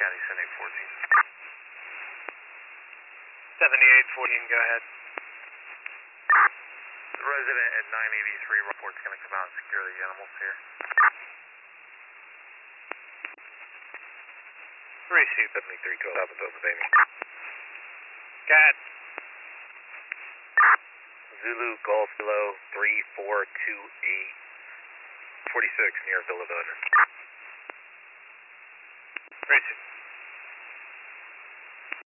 County 7814. 7814, go ahead. The resident at 983 report's going to come out and secure the animals here. Receive 73, 12, Pennsylvania. Got Zulu Golf Kilo 3428, 46 near Villa Village.